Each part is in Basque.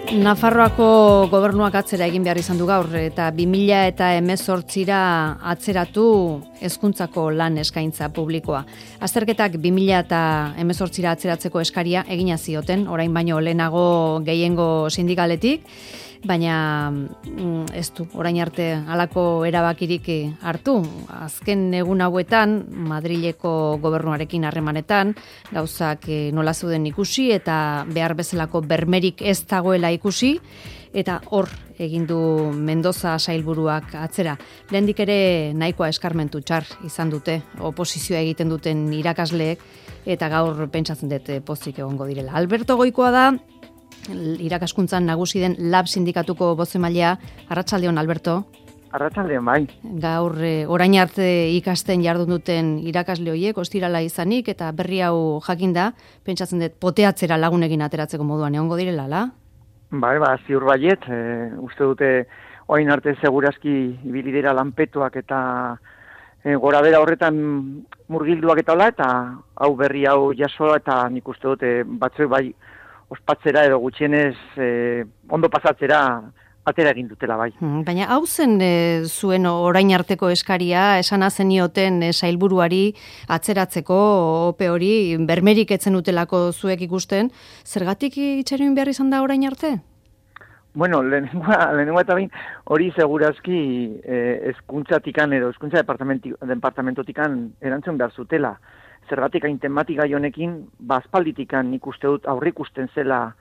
Nafarroako gobernuak atzera egin behar izan du gaur eta 2018ra atzeratu hezkuntzako lan eskaintza publikoa. Azterketak 2018ra atzeratzeko eskaria egina zioten, orain baino lehenago gehiengo sindikaletik, baina ez du, orain arte halako erabakirik hartu. Azken egun hauetan, Madrileko gobernuarekin harremanetan, gauzak nola zeuden ikusi eta behar bezalako bermerik ez dagoela ikusi, eta hor egin du Mendoza sailburuak atzera. Lehendik ere nahikoa eskarmentu txar izan dute, oposizioa egiten duten irakasleek, eta gaur pentsatzen dut pozik egongo direla. Alberto Goikoa da, irakaskuntzan nagusi den LAB sindikatuko bozemailea. Arratsaldeon, Alberto. Arratsaldeon, bai. Gaur orain arte ikasten jardun duten irakasle horiek ostirala izanik eta berri hau jakinda, pentsatzen dut poteatzera lagunekin ateratzeko moduan egongo direla, la? Bai, ziur baiet, uste dute orain arte segurazki ibili dira lanpetuak eta gora bera horretan murgilduak eta hola, eta hau berri hau jasoa eta nik uste dute batzuek bai ospatzera edo gutxienez ondo pasatzera atera egin dutela bai. Baina hau zen zuen orain arteko eskaria, esana zenioten sailburuari atzeratzeko ope hori bermerik etzen utelako zuek ikusten, zergatik itxaron behar izan da orain arte? Bueno, lehenengoa eta bain hori segurazki hezkuntzatikan edo hezkuntza departamentotikan erantzun behar zutela. Zergatik hain tematika honekin, aspalditikan nik uste dut aurrikusten zela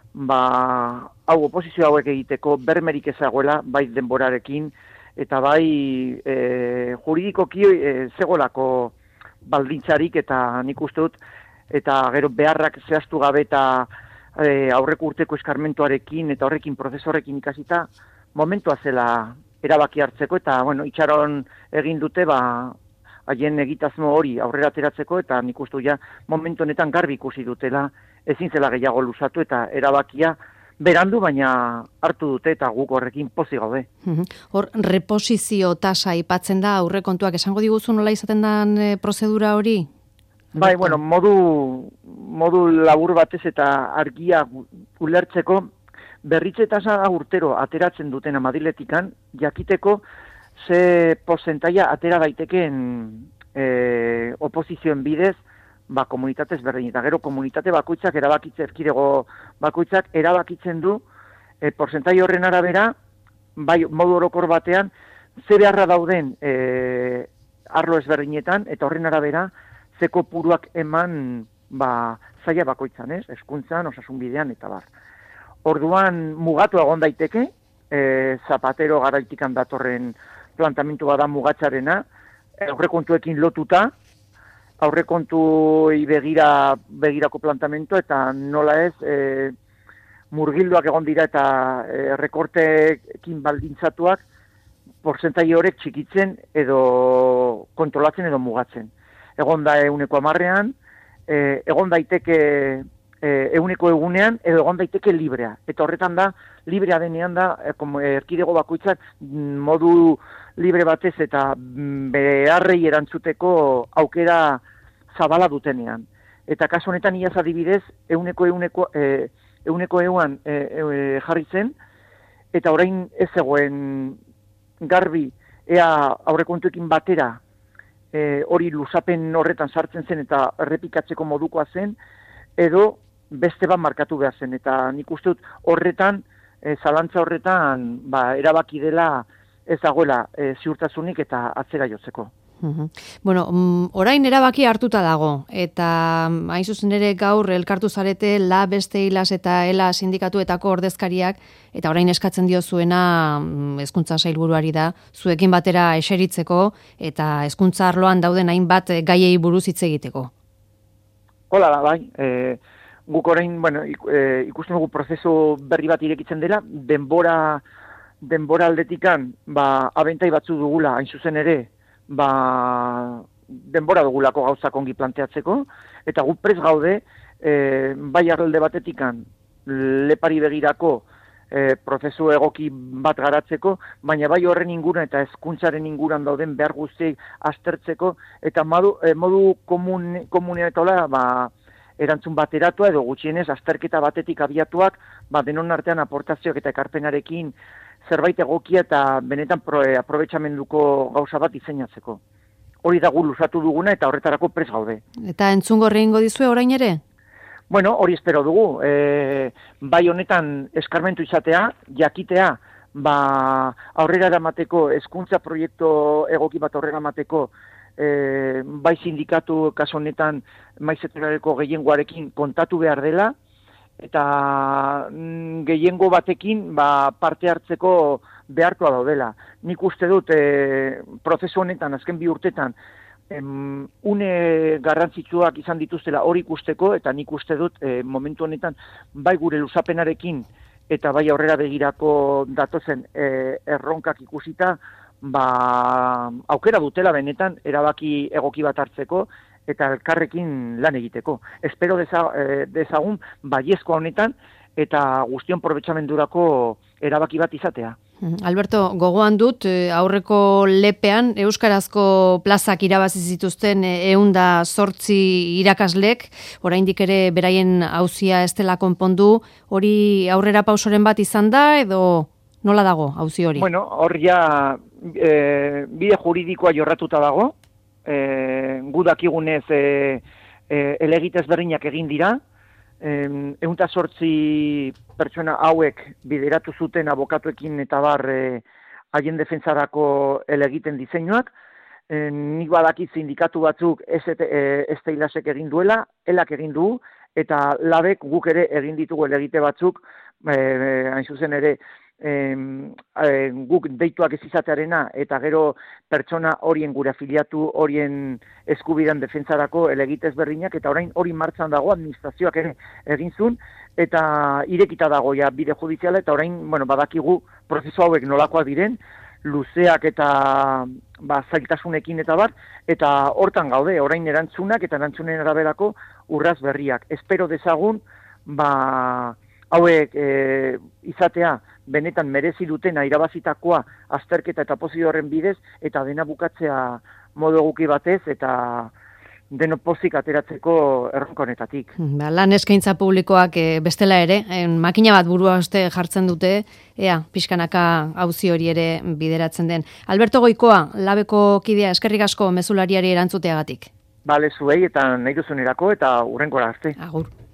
hau oposizio hauek egiteko bermerik ezagoela, bai denborarekin, eta bai juridikoki zegolako baldintzarik, eta nik uste dut, eta gero beharrak zehaztu gabe eta aurreko urteko eskarmentuarekin, eta horrekin prozesorrekin ikasita, momentua zela erabaki hartzeko, eta itxaron egin dute, haien egitazmo hori aurrera ateratzeko, eta nik uste ja momentu honetan garbi ikusi dutela, ezin zela gehiago luzatu eta erabakia berandu, baina hartu dute eta guk horrekin pozik gaude. Hor, reposizio tasa aipatzen da, aurrekontuak esango diguzu nola izaten den prozedura hori? Bai, modu labur batez eta argia ulertzeko, berritze tasa urtero ateratzen duten Madriletikan, jakiteko ze porcentaia atera daiteken oposizioen bidez, komunitatez berdin. Eta gero komunitate bakoitzak erkidego bakoitzak erabakitzen du porcentai horren arabera, bai modu orokor batean, ze beharra dauden arlo ezberdinetan, eta horren arabera ze kopuruak eman zaila bakoitzan, hezkuntzan, osasun bidean, eta bar. Orduan mugatu egon daiteke, Zapatero garaitikan datorren plantamentu da mugatzarena, aurrekontuekin lotuta, aurrekontuei begirako plantamentu, eta nola ez, murgilduak egon dira eta rekortekin baldintzatuak, porzentai horrek txikitzen edo kontrolatzen edo mugatzen. Egon da 110ean, egon daiteke 100 egunean, edo egon daiteke librea. Eta horretan da, librea denean da, erkidego bakoitzak modu libre batez eta beharrei erantzuteko aukera zabala dutenean. Eta kasu honetan iaz adibidez, 100 euan jarri zen, eta orain ez zegoen garbi ea aurrekontuekin batera hori luzapen horretan sartzen zen eta errepikatzeko modukoa zen, edo beste bat markatu behar zen. Eta nik uste dut horretan, zalantza horretan, erabaki dela ez dagoela ziurtasunik eta atzera jotzeko. Orain erabaki hartuta dago, eta hain zuzen ere gaur elkartu zarete LAB, beste ILAS eta ELA sindikatuetako ordezkariak, eta orain eskatzen dio zuena hezkuntza sailburuari da, zuekin batera eseritzeko, eta hezkuntza arloan dauden hainbat gaiei buruz hitz egiteko. Hola da, bai. Guk orain, ikusten dugu prozesu berri bat irekitzen dela, denbora aldetikan, abentai batzu dugula, hain zuzen ere, denbora dugulako gauzak ongi planteatzeko, eta guk prest gaude, bai arrelde batetikan, lepari begirako prozesu egoki bat garatzeko, baina bai horren inguruan eta hezkuntzaren inguruan dauden behar guztiei aztertzeko, eta modu komunetola erantzun bateratua edo gutxienez azterketa batetik abiatuak, denon artean aportazioak eta ekarpenarekin zerbait egokia eta benetan aprobetxamenduko gauza bat diseinatzeko. Hori da gu luzatu duguna eta horretarako prest gaude. Eta entzungo egingo dizue orain ere? Bueno, hori espero dugu. Bai honetan eskarmentu izatea, jakitea, aurrera eramateko, hezkuntza proiektu egoki bat aurrera eramateko, bai sindikatu kasu honetan maizeterareko gehiengoarekin kontatu behar dela, eta gehiengo batekin parte hartzeko behartua daudela. Nik uste dut prozesu honetan, azken 2 urtetan, une garrantzitsuak izan dituztela hori ikusteko, eta nik uste dut momentu honetan bai gure luzapenarekin eta bai aurrera begirako datozen erronkak ikusita, aukera dutela benetan erabaki egoki bat hartzeko eta elkarrekin lan egiteko. Espero dezagun baiezkoa honetan eta guztion probetxamendurako erabaki bat izatea. Alberto, gogoan dut, aurreko lepean euskarazko plazak irabazi zituzten 108 irakaslek, oraindik ere beraien auzia ez dela konpondu, hori aurrera pausoren bat izan da edo nola dago auzi hori? Bueno, hor ja bide juridikoa jorratuta dago, gu dakigunez elegite ezberdinak egin dira, 108 pertsona hauek bideratu zuten abokatuekin eta haien defentsarako elegiten diseinuak, nik badakit sindikatu batzuk esteilasek egin duela, elak egin du, eta labek guk ere egin ditugu elegite batzuk, hain zuzen ere, guk deituak ez izatearena eta gero pertsona horien gure afiliatu horien eskubidean defentsarako elegite ezberdinak eta orain hori martxan dago administrazioak ere egin zuen eta irekita dago ja bide judiziala eta orain badakigu prozesu hauek nolakoak diren luzeak eta zailtasunekin eta hortan gaude orain erantzunak eta erantzunen araberako urraz berriak. Espero dezagun hauek izatea benetan merezi dutena irabazitakoa azterketa eta pozio horren bidez, eta dena bukatzea modu egoki batez, eta deno pozik ateratzeko erronka honetatik. Lan eskaintza publikoak bestela ere, makina bat burua jartzen dute, pixkanaka auzi hori ere bideratzen den. Alberto Goikoa, labeko kidea, eskerrik asko mezulariari erantzuteagatik. Bale, zuei eta nahi duzunerako eta hurrenkora arte. Agur.